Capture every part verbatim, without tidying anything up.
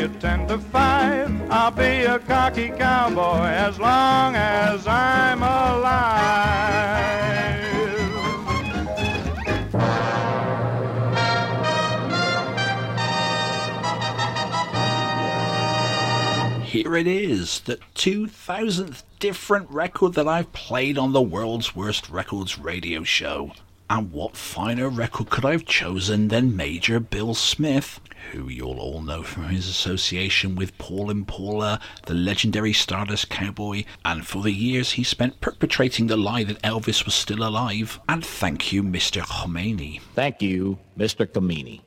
it ten to five. I'll be a cocky cowboy as long as I'm alive. Here it is, the two thousandth different record that I've played on the World's Worst Records radio show. And what finer record could I have chosen than Major Bill Smith, who you'll all know from his association with Paul and Paula, the legendary Stardust Cowboy, and for the years he spent perpetrating the lie that Elvis was still alive. And thank you, Mister Khomeini. Thank you, Mister Khomeini.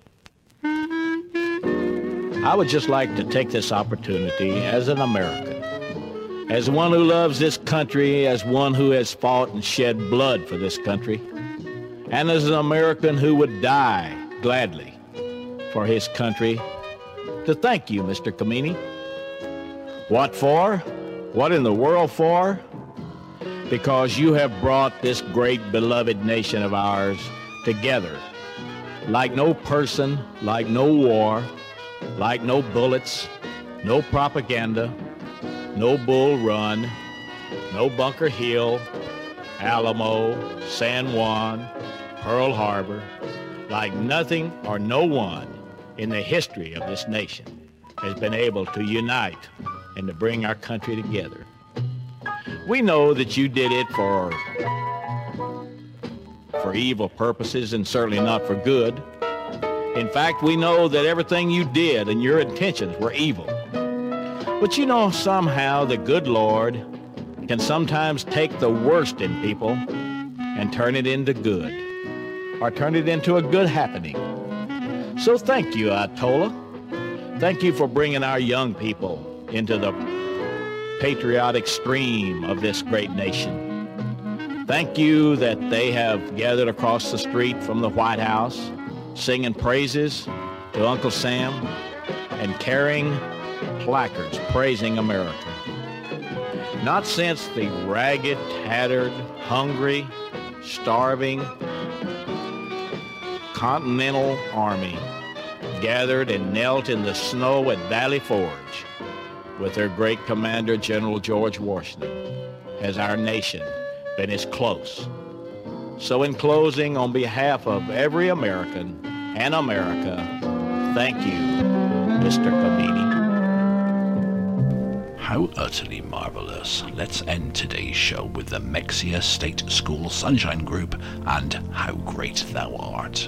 I would just like to take this opportunity as an American, as one who loves this country, as one who has fought and shed blood for this country, and as an American who would die gladly for his country, to thank you, Mister Khomeini. What for? What in the world for? Because you have brought this great beloved nation of ours together like no person, like no war, like no bullets, no propaganda, no Bull Run, no Bunker Hill, Alamo, San Juan, Pearl Harbor, like nothing or no one in the history of this nation has been able to unite and to bring our country together. We know that you did it for, for evil purposes and certainly not for good. In fact, we know that everything you did and your intentions were evil. But you know, somehow the good Lord can sometimes take the worst in people and turn it into good, or turn it into a good happening. So thank you, Ayatollah. Thank you for bringing our young people into the patriotic stream of this great nation. Thank you that they have gathered across the street from the White House, singing praises to Uncle Sam and carrying placards praising America. Not since the ragged, tattered, hungry, starving Continental Army gathered and knelt in the snow at Valley Forge with their great commander, General George Washington, has our nation been as close. So in closing, on behalf of every American and America, thank you, Mister Khomeini. How utterly marvellous. Let's end today's show with the Mexia State School Sunshine Group and How Great Thou Art.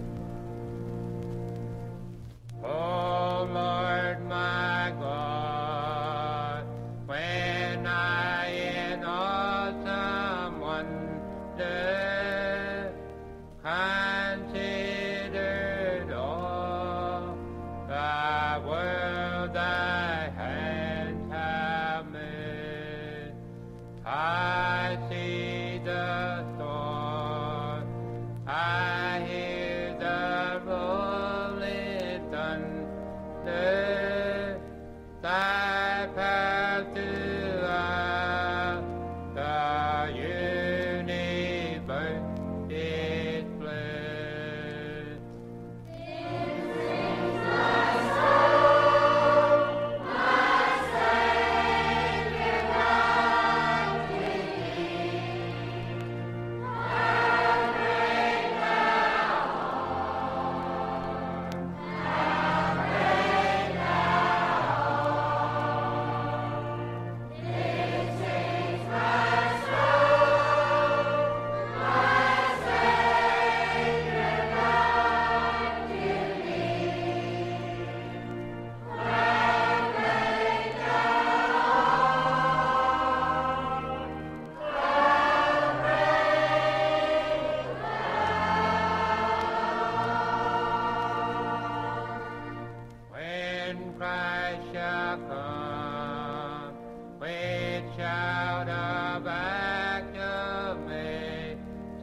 Oh Lord my God, when I in awesome wonder considered all thy world thy hands have made, I see the storm, I hear the rolling thunder, thy path throughout the universe is blessed. When Christ shall come with shout of acclamation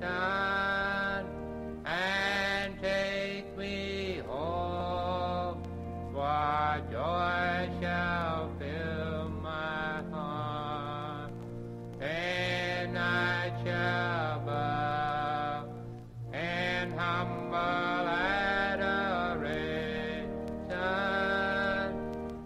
and take me home, what joy shall fill my heart, and I shall bow and humble adoration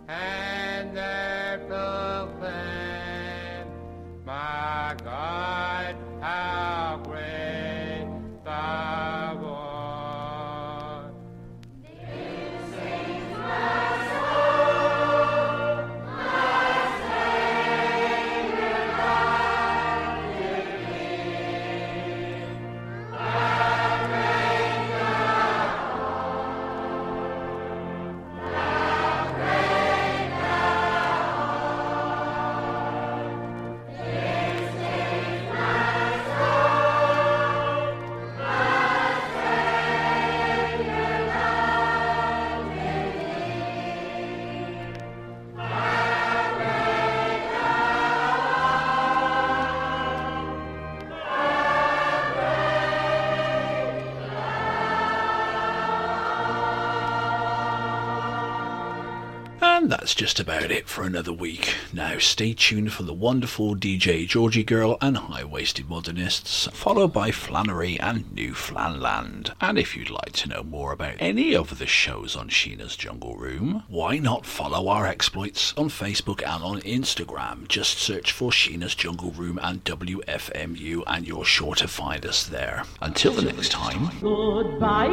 And that's just about it for another week. Now stay tuned for the wonderful D J Georgie Girl and High-Waisted Modernists, followed by Flannery and New Flanland. And if you'd like to know more about any of the shows on Sheena's Jungle Room, why not follow our exploits on Facebook and on Instagram? Just search for Sheena's Jungle Room and W F M U and you're sure to find us there. Until the next time. Goodbye,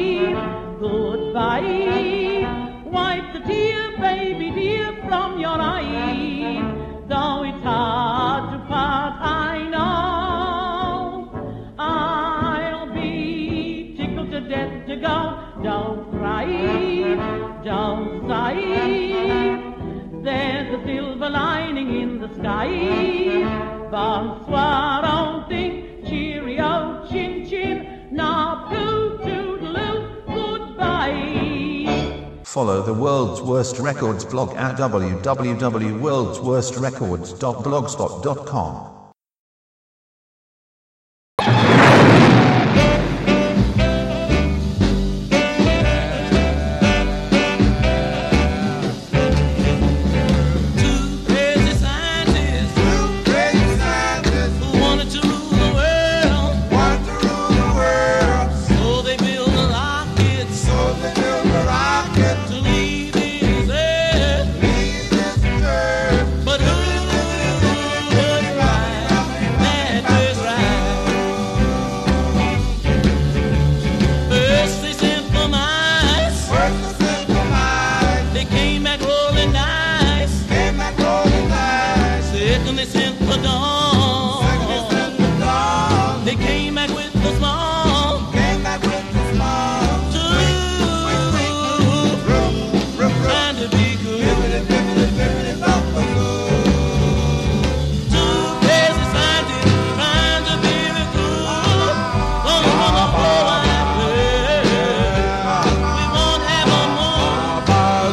goodbye. Wipe the tear, baby dear, from your eye. Though it's hard to part, I know. I'll be tickled to death to go. Don't cry, don't sigh. There's a silver lining in the sky. Bonsoir, don't think, cheerio, chin chin. Now, poo toodaloo, goodbye. Follow the World's Worst Records blog at w w w dot worlds worst records dot blogspot dot com.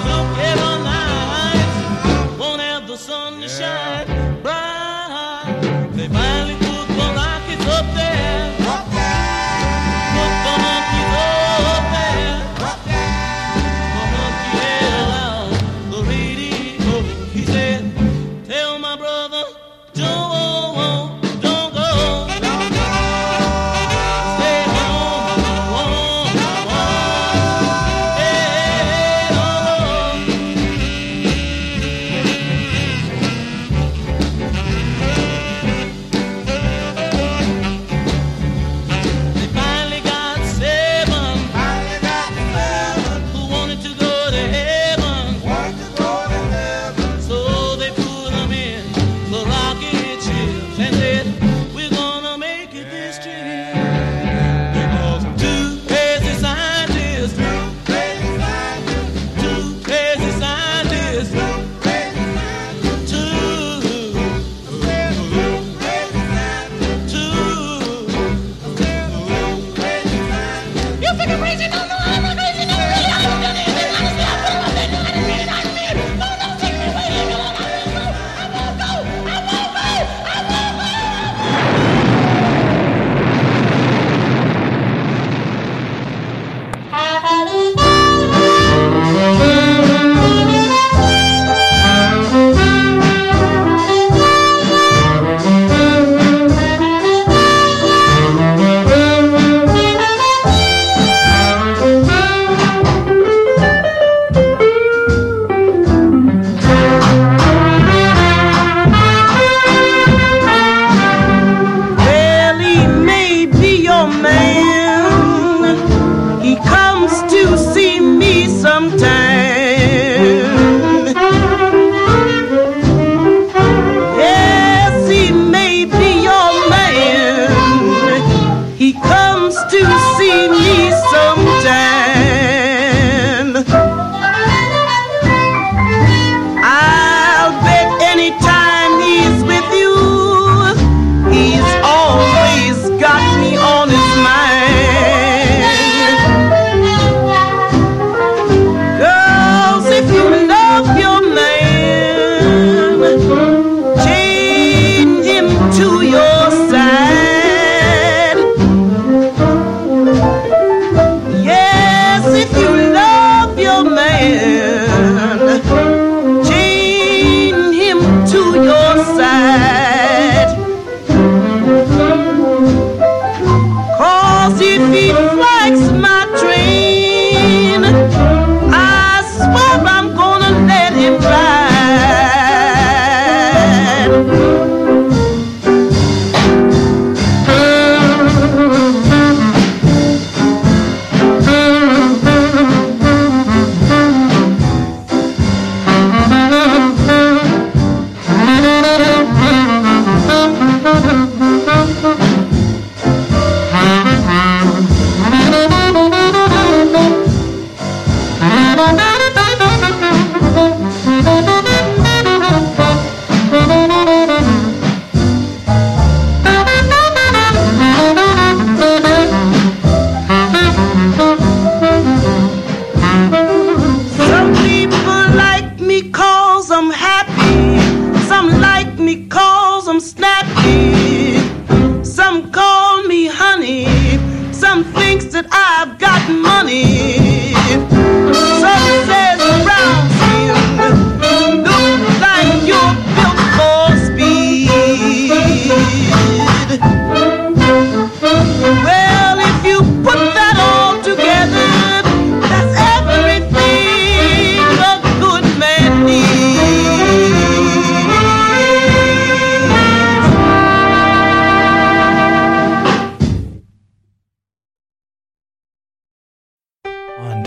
Sun shine bright.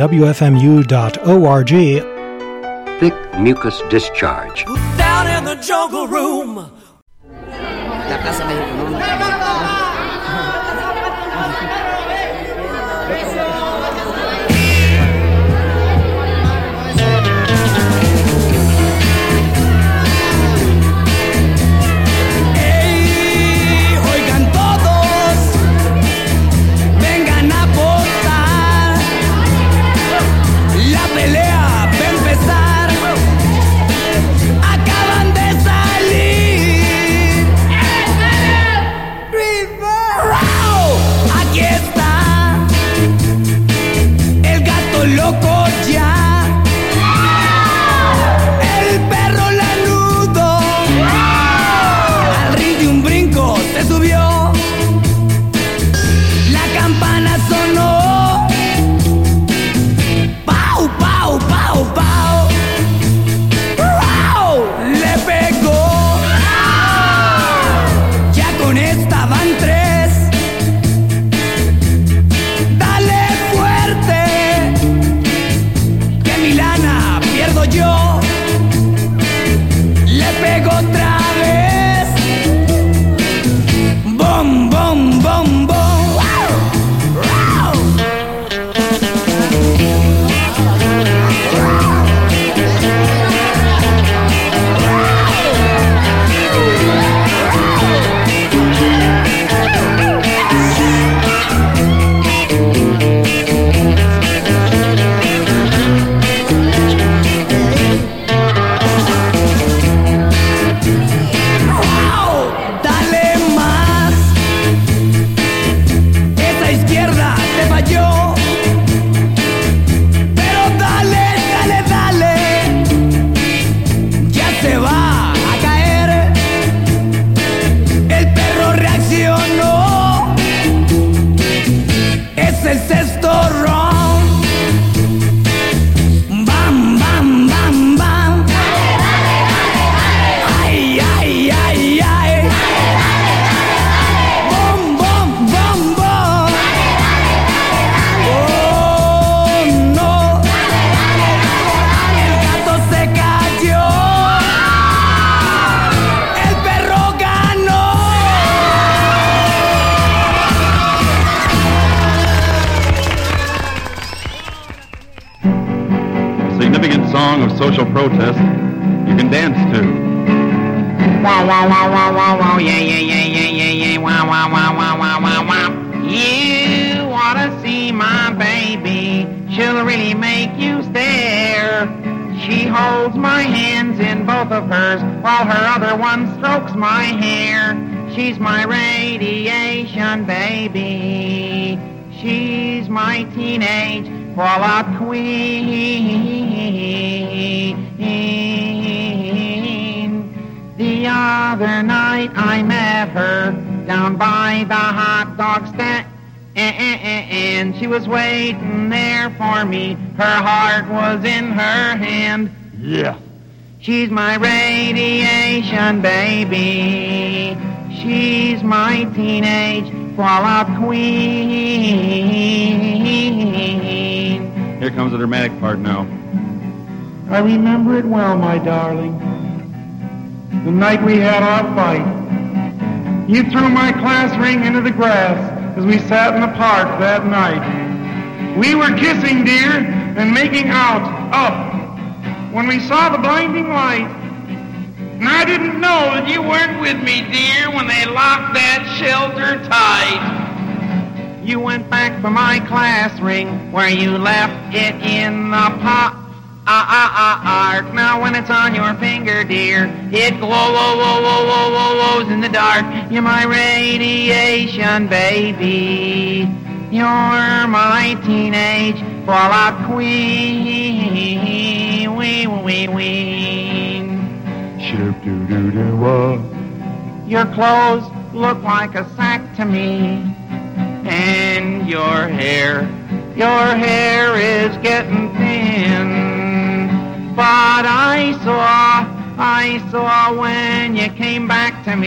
W F M U dot org. Thick mucus discharge. Down in the jungle room. La Plaza México, ¿no? Social protest you can dance to. Wow, wow, wow, wow, wow, wow, yeah, yeah, yeah, yeah, yeah, yeah, wow, wow, wow, wow, wow, wow, wow. You wanna see my baby, she'll really make you stare. She holds my hands in both of hers, while her other one strokes my hair. She's my radiation baby, she's my teenage fallout queen. The other night I met her down by the hot dog stand, and she was waiting there for me. Her heart was in her hand. Yeah. She's my radiation baby, she's my teenage fallout queen. Here comes the dramatic part now. I remember it well, my darling. The night we had our fight. You threw my class ring into the grass as we sat in the park that night. We were kissing, dear, and making out up when we saw the blinding light. And I didn't know that you weren't with me, dear, when they locked that shelter tight. You went back for my class ring where you left it in the pot. Ah, ah, ah, ah. Now when it's on your finger, dear, it glow, whoa, whoa, whoa, whoa, whoa, whoa, in the dark. You're my radiation baby, you're my teenage fallout queen. Wee, wee, wee. Shoo-doo-doo-doo-wah. Your clothes look like a sack to me, and your hair, your hair is getting thin. But I saw, I saw when you came back to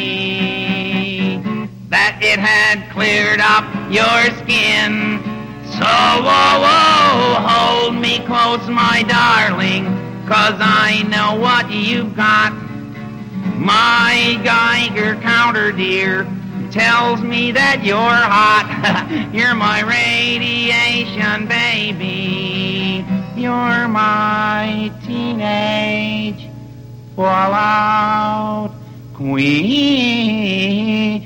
me that it had cleared up your skin. So, whoa, whoa, hold me close, my darling, 'cause I know what you've got. My Geiger counter, dear, tells me that you're hot. You're my radiation, baby. You're my teenage fallout queen.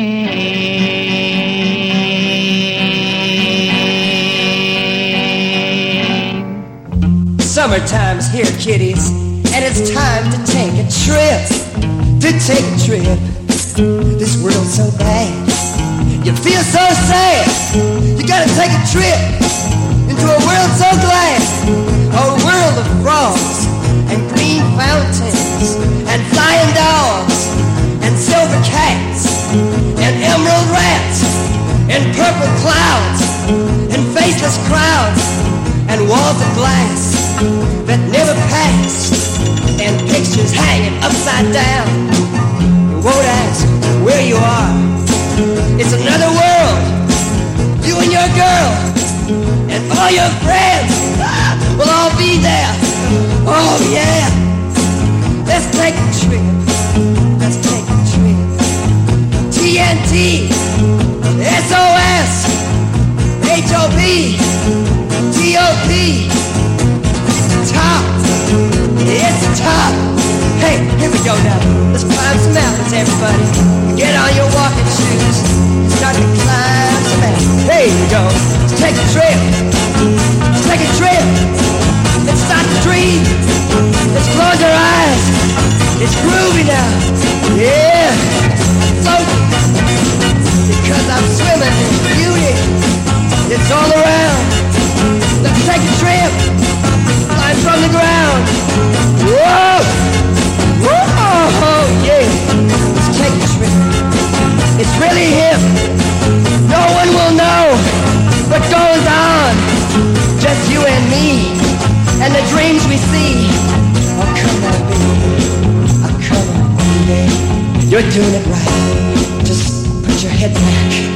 Summertime's here, kiddies, and it's time to take a trip. To take a trip. This world's so bad. You feel so sad. You gotta take a trip into a world so glad. A world of frogs and green fountains and flying dogs and silver cats and emerald rats and purple clouds and faceless crowds and walls of glass that never pass and pictures hanging upside down. You won't ask where you are. It's another world. You and your girl and all your friends will all be there. Oh yeah. Let's take a trip. Let's take a trip. T N T, S O S, H O B, T O P. Top. It's top. Hey, here we go now. Let's climb some mountains, everybody. Get on your walking shoes. Start to climb some mountains. Here you go. Let's take a trip. Let's take a trip. Let's start to dream. Let's close our eyes. It's groovy now. Yeah. Floating. Because I'm swimming in beauty. It's all around. Let's take a trip. Climb from the ground. Whoa! Whoa! Yeah! Let's take a trip. It's really hip. No one will know what goes on. Just you and me and the dreams we see. Oh, come on, baby. Oh, come on, baby. You're doing it right. Just put your head back.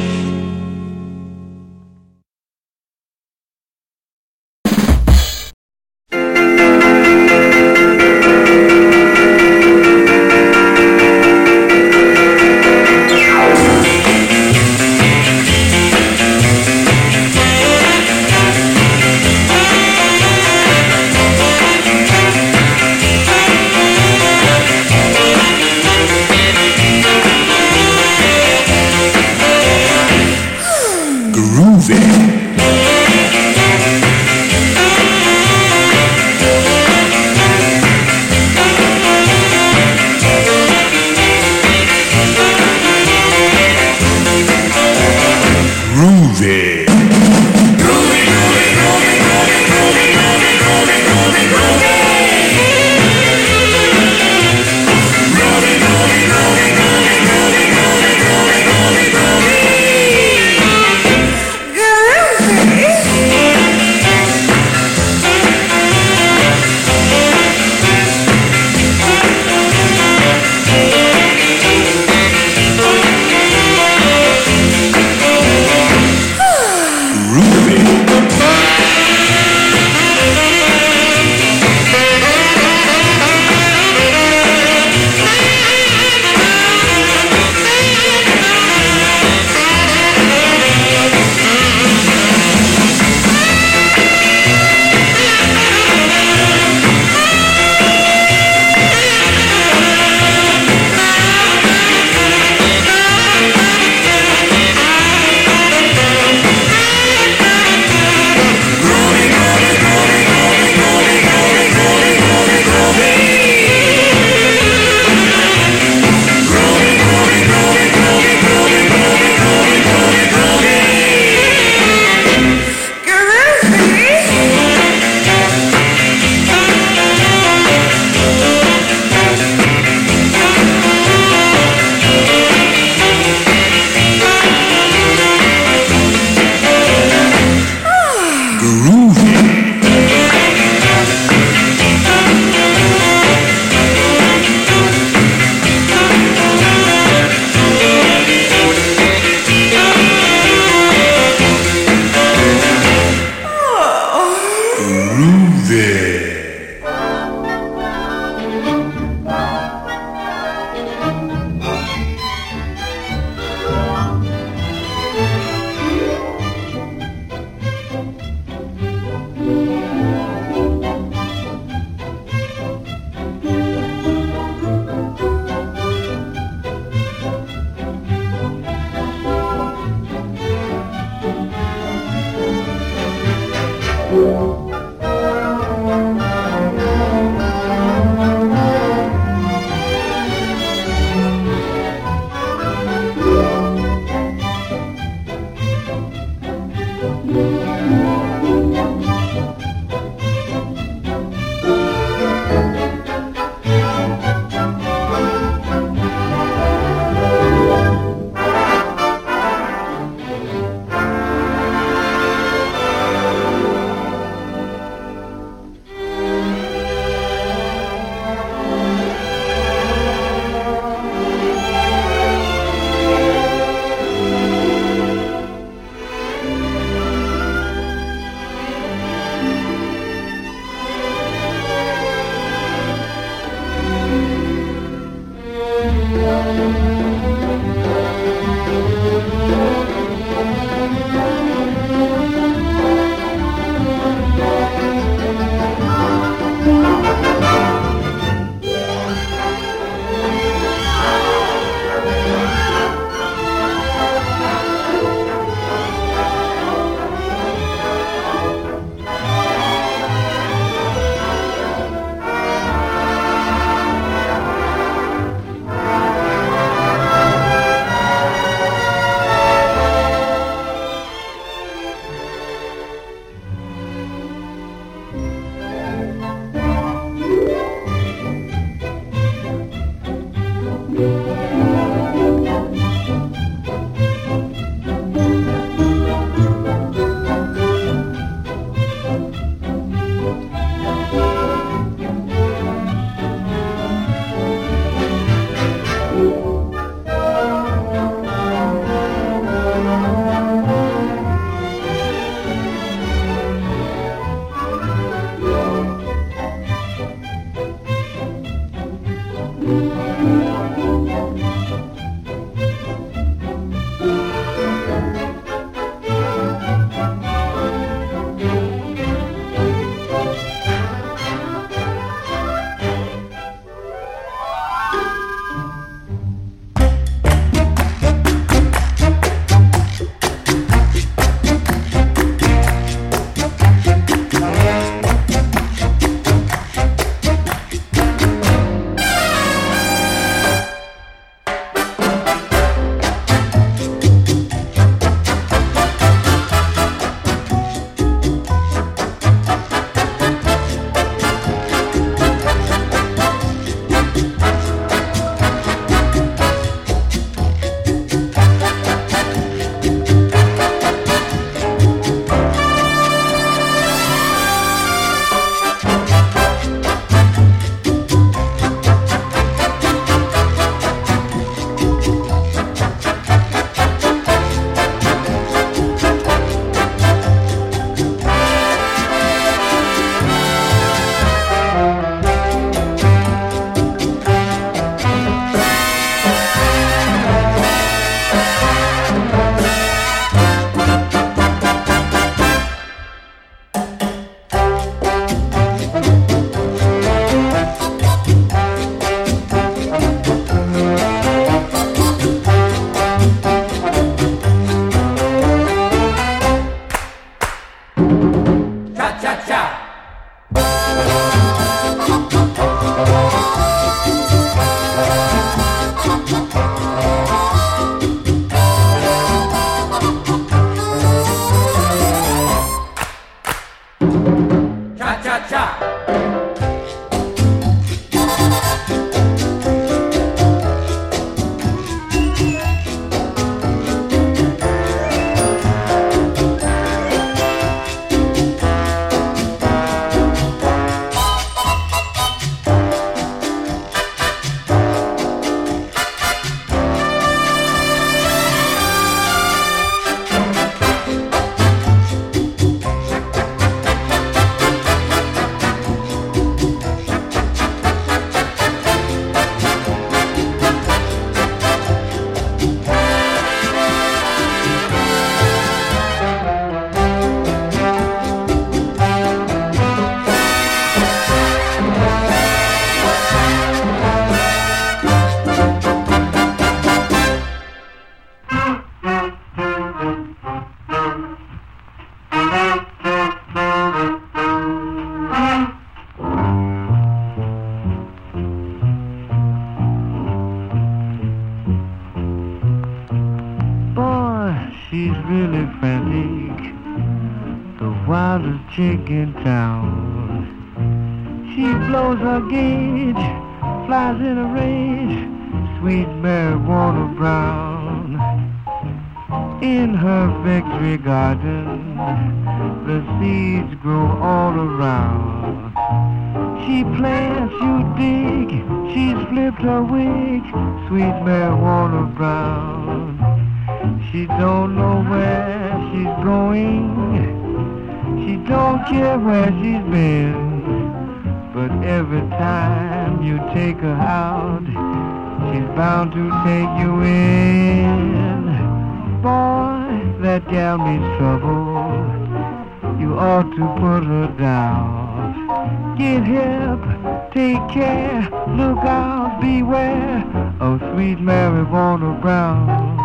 finest chick in town. She blows her gauge, flies in a rage, sweet marijuana brown. In her victory garden, the seeds grow all around. She plants, you dig, she's flipped her wig, sweet marijuana brown. She don't know where she's going, she don't care where she's been, but every time you take her out, she's bound to take you in. Boy, that gal means trouble, you ought to put her down. Get hip, take care, look out, beware of sweet marijuana brown.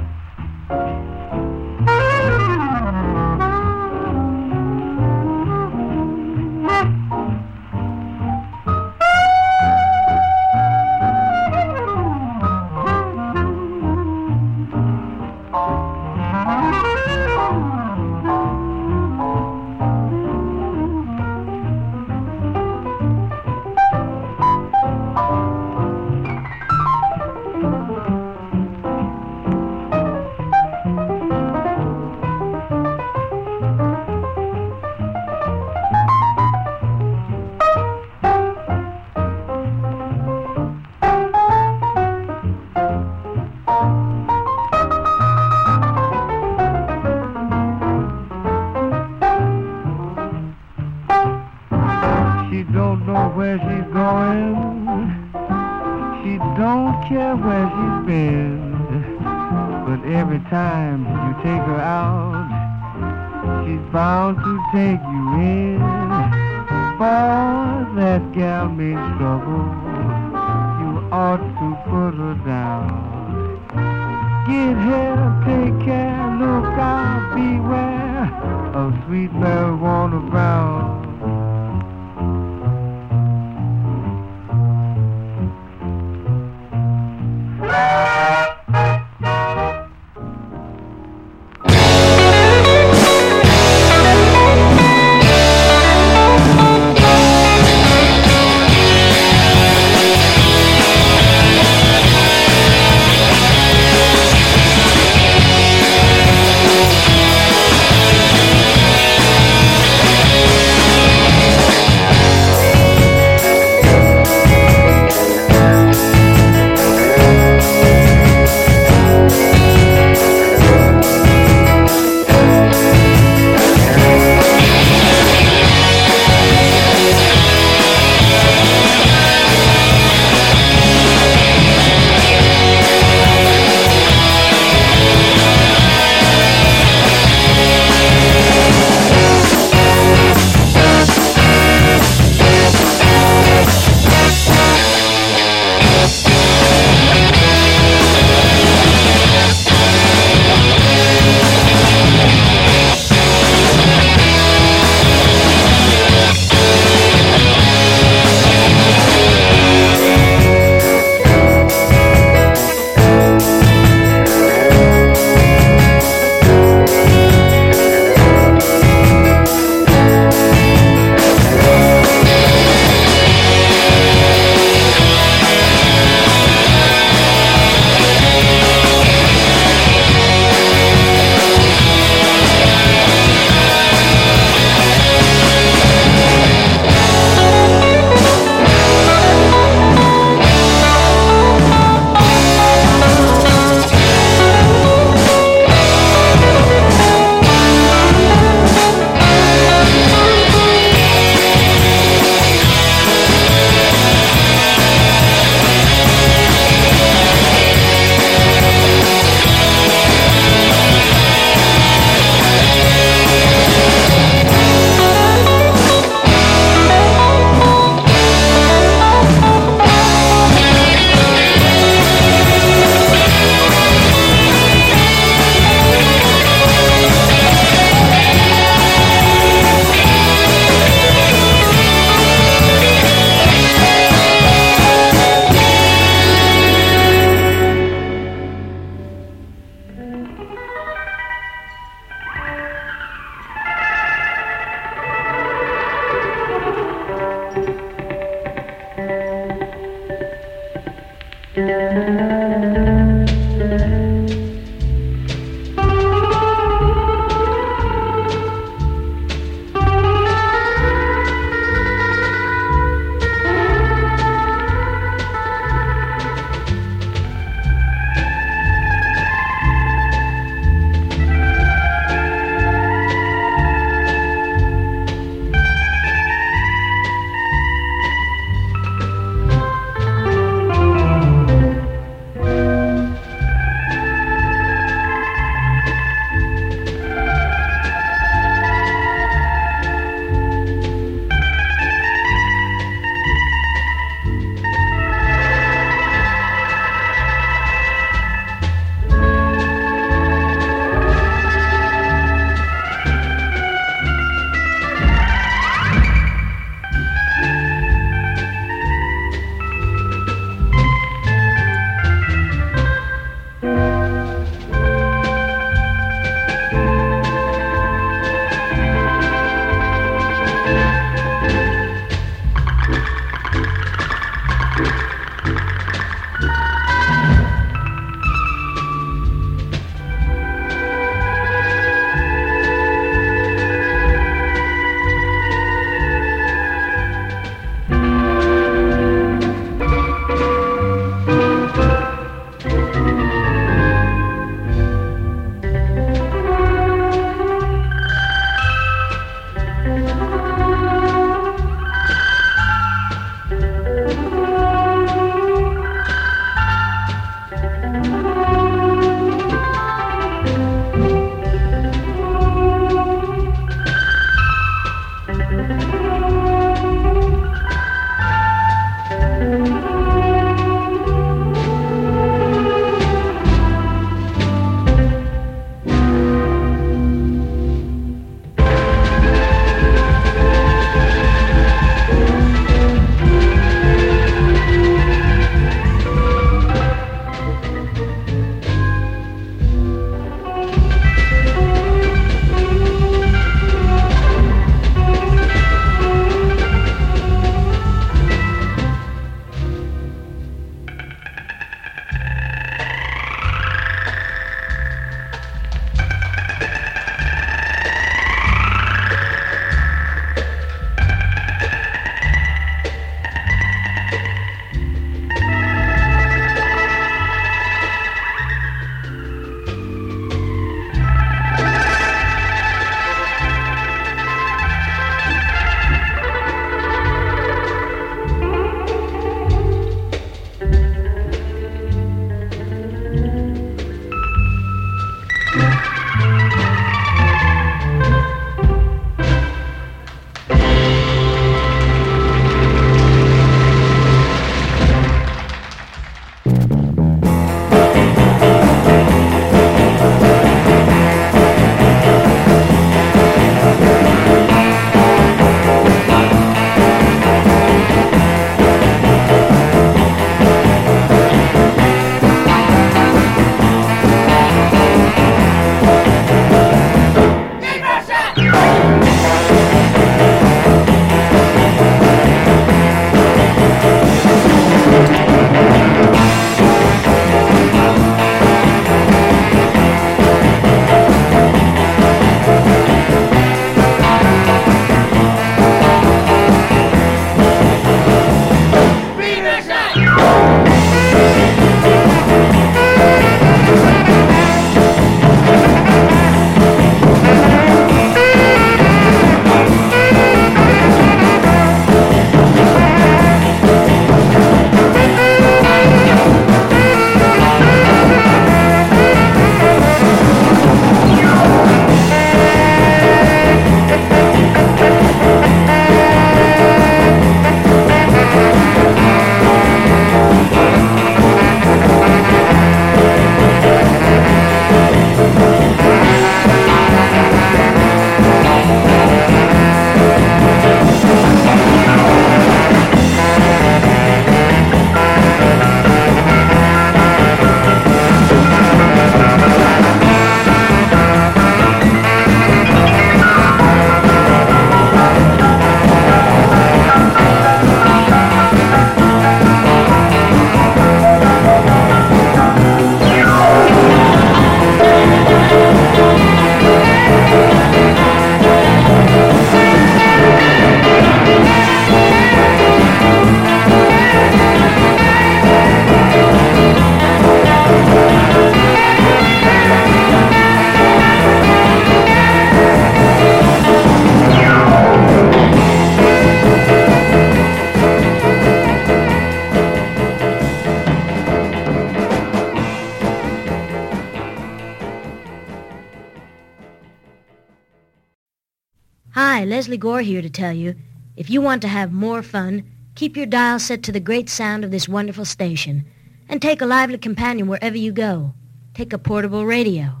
Hi, Leslie Gore here to tell you, if you want to have more fun, keep your dial set to the great sound of this wonderful station, and take a lively companion wherever you go. Take a portable radio.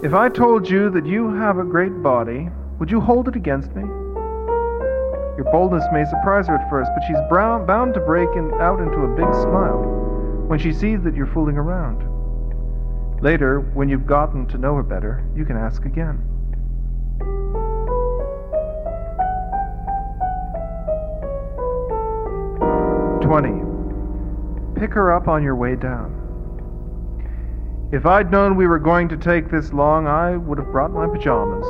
If I told you that you have a great body, would you hold it against me? Your boldness may surprise her at first, but she's brown, bound to break in, out into a big smile when she sees that you're fooling around. Later, when you've gotten to know her better, you can ask again. twenty. Pick her up on your way down. If I'd known we were going to take this long, I would have brought my pajamas.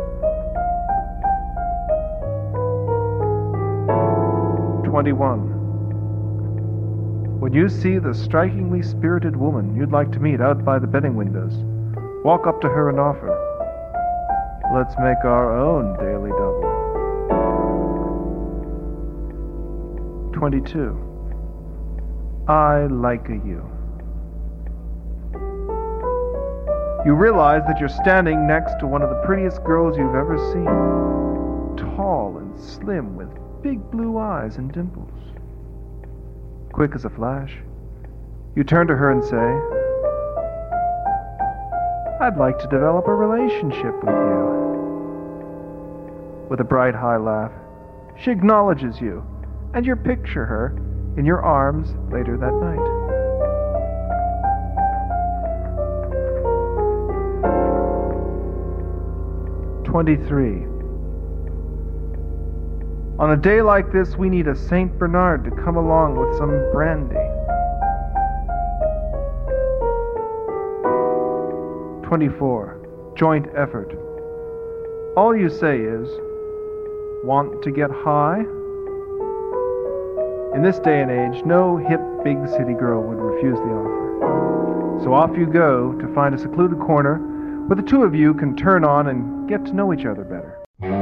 twenty-one. When you see the strikingly spirited woman you'd like to meet out by the betting windows, walk up to her and offer, "Let's make our own daily double." twenty-two. I like a you. You realize that you're standing next to one of the prettiest girls you've ever seen. Tall and slim with big blue eyes and dimples. Quick as a flash, you turn to her and say, "I'd like to develop a relationship with you." With a bright, high laugh, she acknowledges you, and you picture her in your arms later that night. twenty-three. On a day like this, we need a Saint Bernard to come along with some brandy. twenty-four. Joint effort. All you say is, "Want to get high?" In this day and age, no hip big city girl would refuse the offer. So off you go to find a secluded corner where the two of you can turn on and get to know each other better.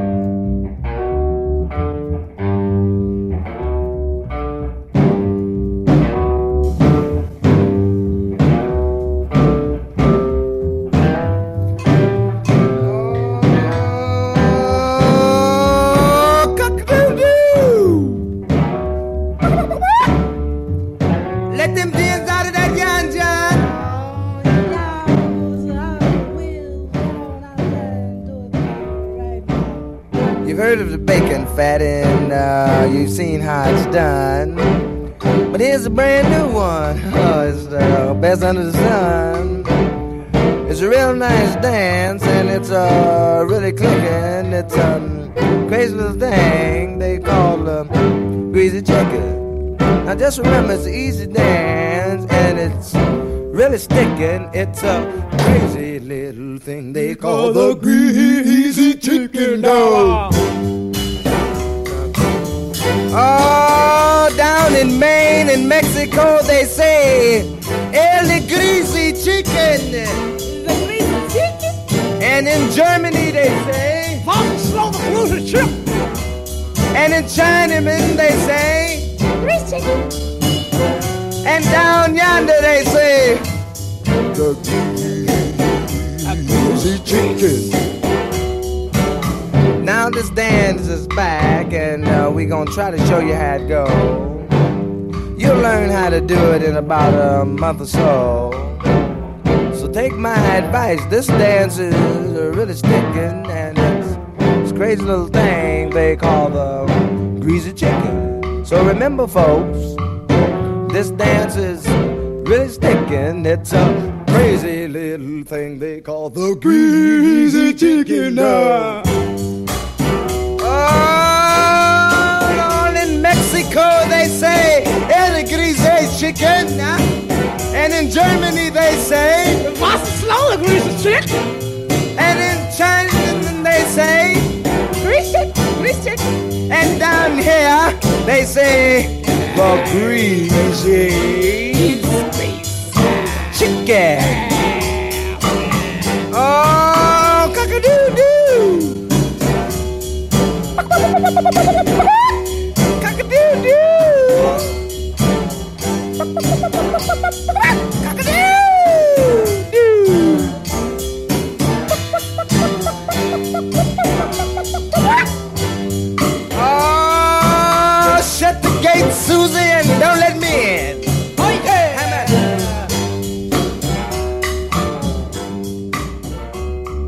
And uh, you've seen how it's done, but here's a brand new one. Oh, it's the best under the sun. It's a real nice dance, and it's uh, really clicking. It's a um, crazy little thing they call uh, greasy chicken. Now just remember, it's an easy dance, and it's really sticking. It's a crazy little thing they call the greasy chicken dog. Oh, down in Maine and Mexico, they say El Greasy Chicken. The greasy chicken. And in Germany, they say slow the greasy chicken. And in Chinaman, they say greasy chicken. And down yonder, they say the greasy chicken. Now this dance is back, and uh, we're gonna try to show you how it goes. You'll learn how to do it in about a month or so. So take my advice, this dance is really sticking, and it's, it's a crazy little thing they call the greasy chicken. So remember, folks, this dance is really sticking. It's a crazy little thing they call the greasy chicken. Uh. Oh, in Mexico they say El Greasy Chicken, and in Germany they say what's slow, the greasy chicken, and in China they say greasy, greasy, and down here they say the greasy chicken. Oh, cock-a-doo-doo. Cock-a-doo-doo. Cock-a-doo-doo. Oh, shut the gate, Susie, and don't let me in. Oh, yeah.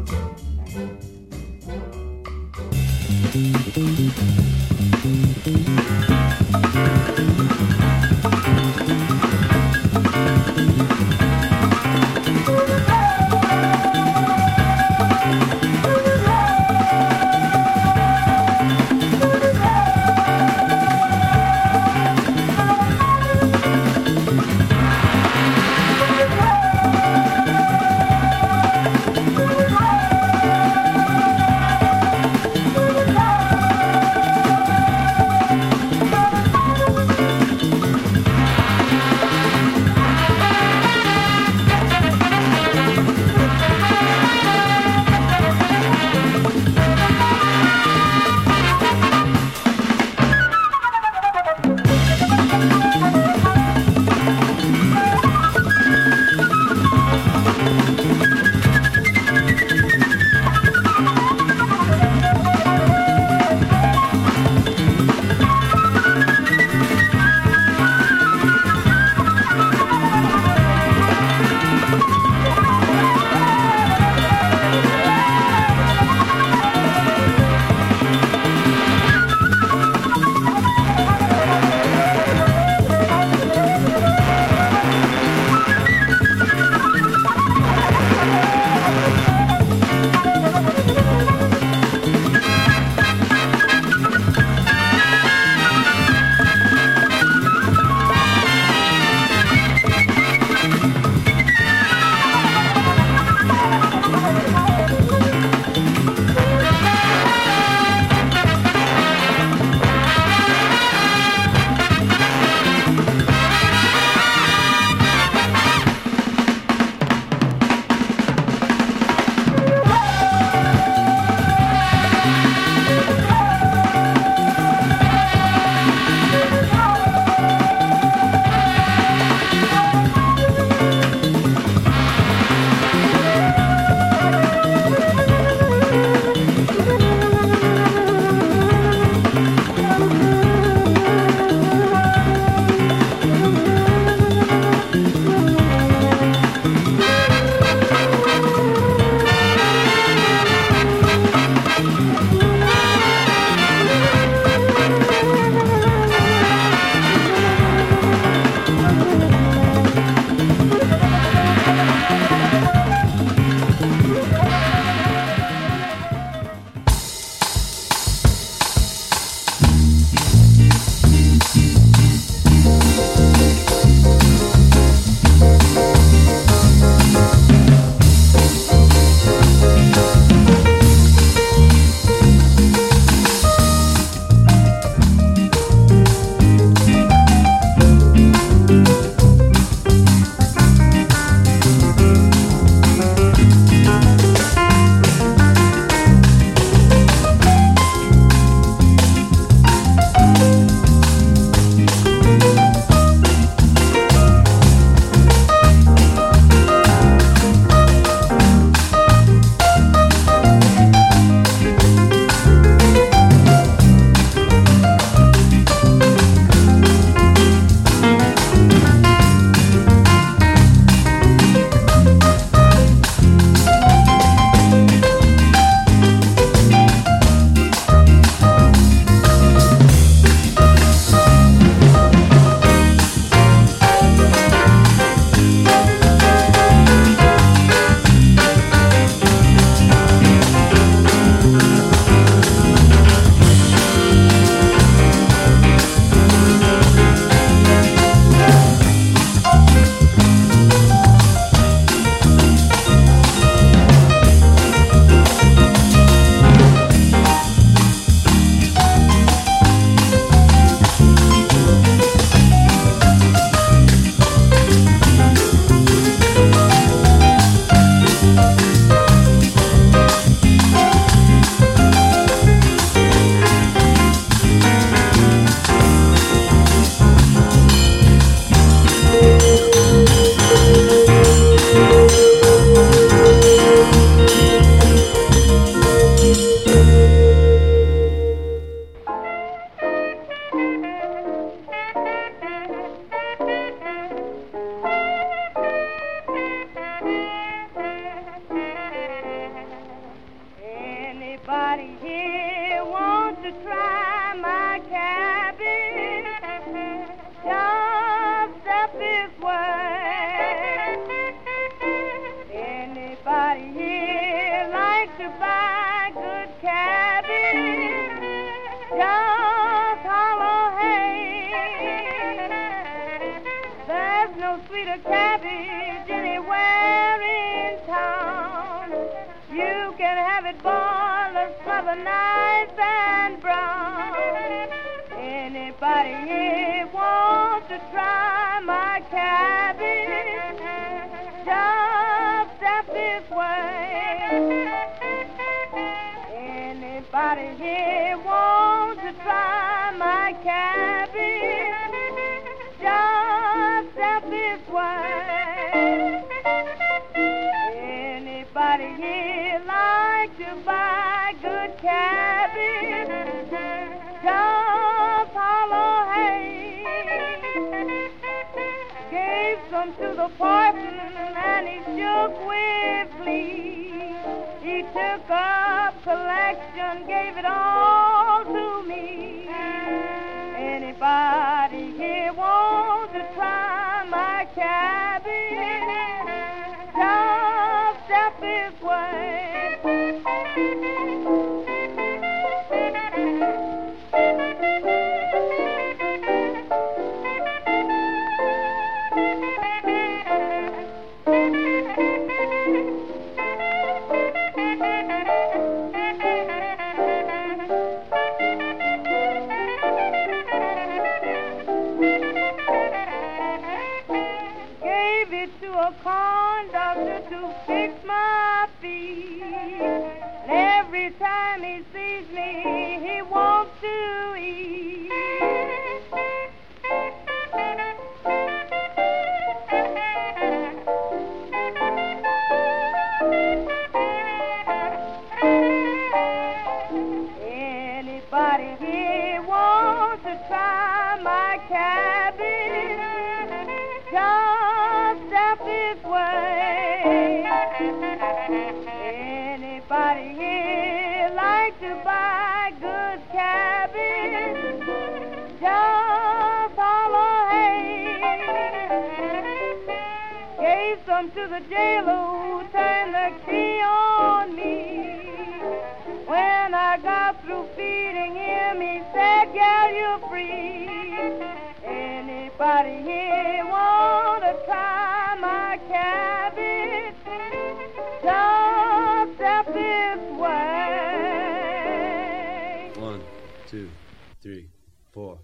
to try my cabin, just step this way. Anybody here like to buy good cabbage? Just holler, hey. There's no sweeter cabbage anywhere in town. You can have it boiled or smothered nice and brown. Anybody here wants to try my cabbage? Just step this way. Anybody here wants to try my cabbage? Just step this way. Anybody here like to buy good cabbage? Just holler, hey. Gave some to the parson and he shook with glee. He took up collection, gave it all to me. Anybody here want to try my cabbage? Just step this way. Gave it to a conductor to fix my feet. And every time he sees me, he wants to eat. Anybody here wants to try my cabbage? Just step this way. Anybody here like to buy good cabbage? Just holler, hey. Gave some to the jailer who turned the key on me. When I got through feeding him, he said, "Girl, you're free." Anybody here want to try my cabbage? Just step this way. One, two, three, four.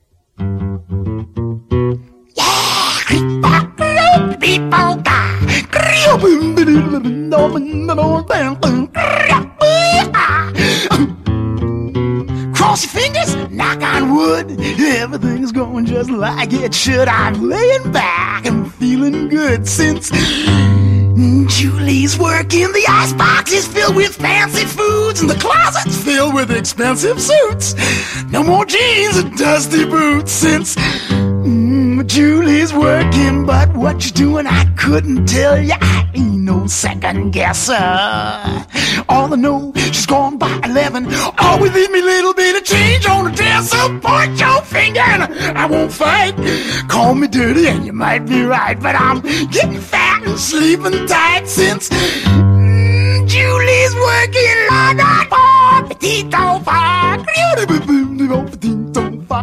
Cross your fingers, knock on wood. Everything's going just like it should. I'm laying back and feeling good since Julie's working. The icebox is filled with fancy foods and the closet's filled with expensive suits. No more jeans and dusty boots since mm, Julie's working. But what you doing, I couldn't tell ya. I ain't no second guesser. All I know, she's gone by eleven. All within me, little bit of change on the dresser. Point your finger and I won't fight. Call me dirty and you might be right, but I'm getting fat and sleeping tight since mm, Julie's working. La da da, petito fa, petito fa,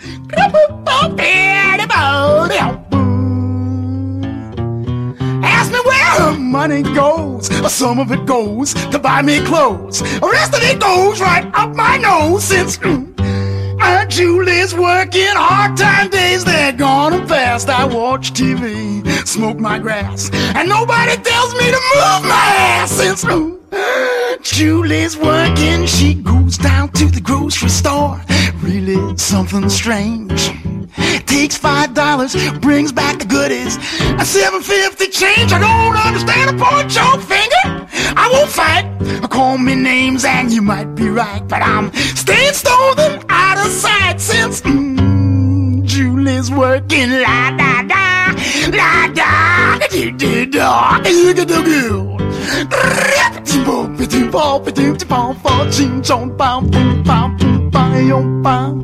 ask me where her money goes. Some of it goes to buy me clothes. The rest of it goes right up my nose since mm, Aunt Julie's working. Hard time days, they're gone and past. I watch T V, smoke my grass, and nobody tells me to move my ass since mm, Julie's working. She goes down to the grocery store. Really something strange. Takes five dollars, brings back the goodies. A seven fifty change. I don't understand a point your finger. I won't fight. Call me names and you might be right, but I'm staying stoned and out of sight since mm, Julie's working. La da da, la da, do do da, do do do do. Yompa.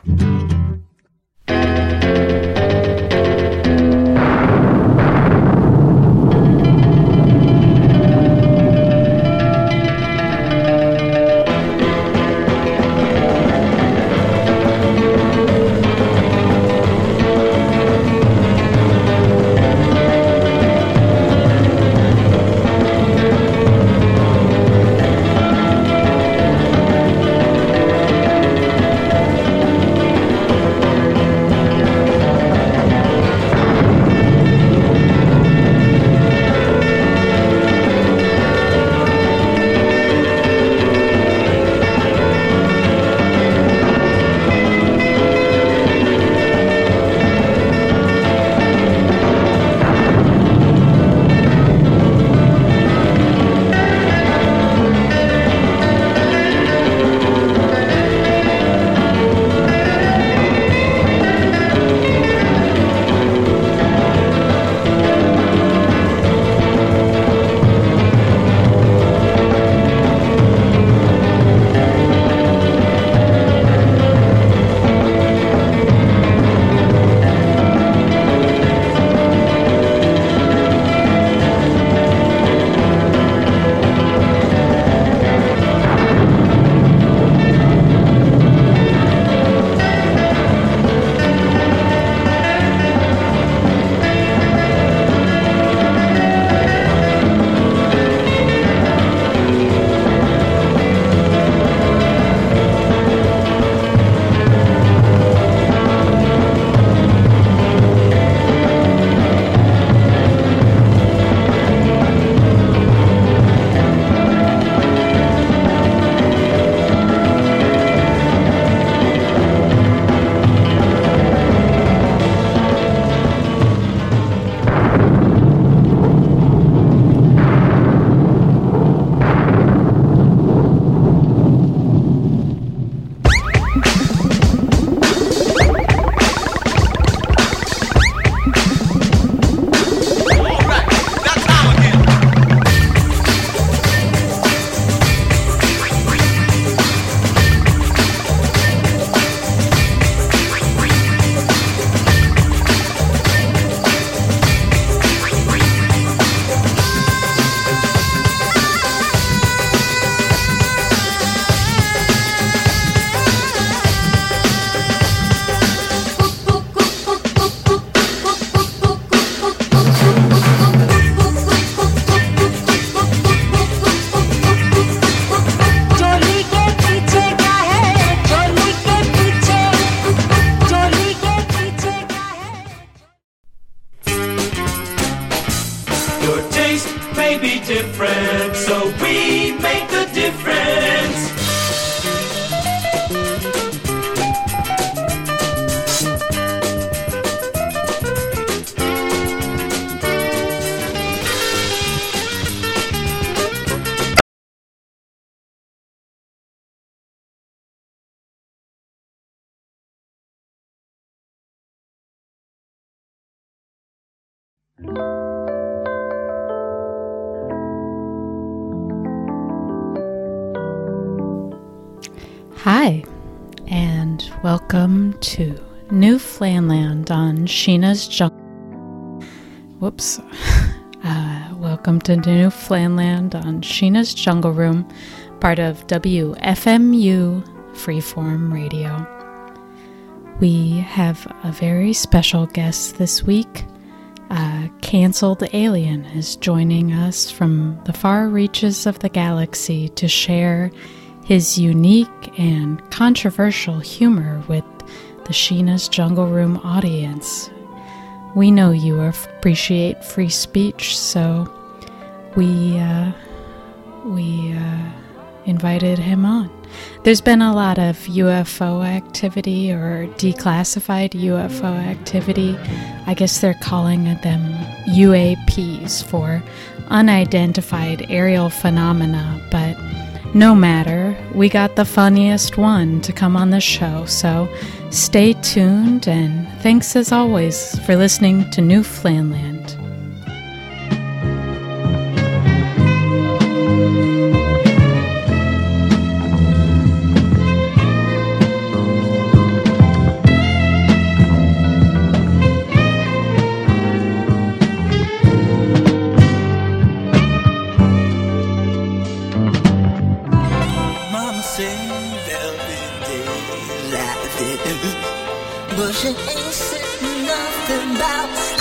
different, so we make the difference. Hi, and welcome to Newfoundland on Sheena's Jungle. Whoops. Uh, welcome to Newfoundland on Sheena's Jungle Room, part of W F M U Freeform Radio. We have a very special guest this week. Uh, Cancelled Alien is joining us from the far reaches of the galaxy to share his unique and controversial humor with the Sheena's Jungle Room audience. We know you appreciate free speech, so we uh, we uh, invited him on. There's been a lot of U F O activity, or declassified U F O activity. I guess they're calling them U A Ps, for unidentified aerial phenomena, but no matter, we got the funniest one to come on the show, so stay tuned, and thanks as always for listening to Newfoundland. laughing. But she ain't said nothing about